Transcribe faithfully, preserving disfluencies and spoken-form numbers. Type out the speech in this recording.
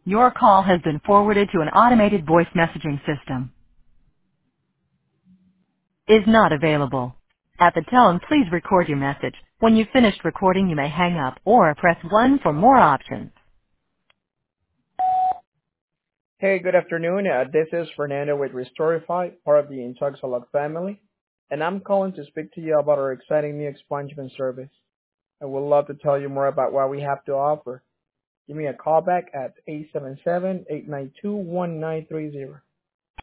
Your call has been forwarded to an automated voice messaging system. Is not available. At the tone, please record your message. When you've finished recording, you may hang up or press one for more options. Hey, good afternoon. Uh, this is Fernando with Restorify, part of the Intoxalog family, and I'm calling to speak to you about our exciting new expungement service. I would love to tell you more about what we have to offer. Give me a call back at eight seven seven, eight nine two, one nine three zero.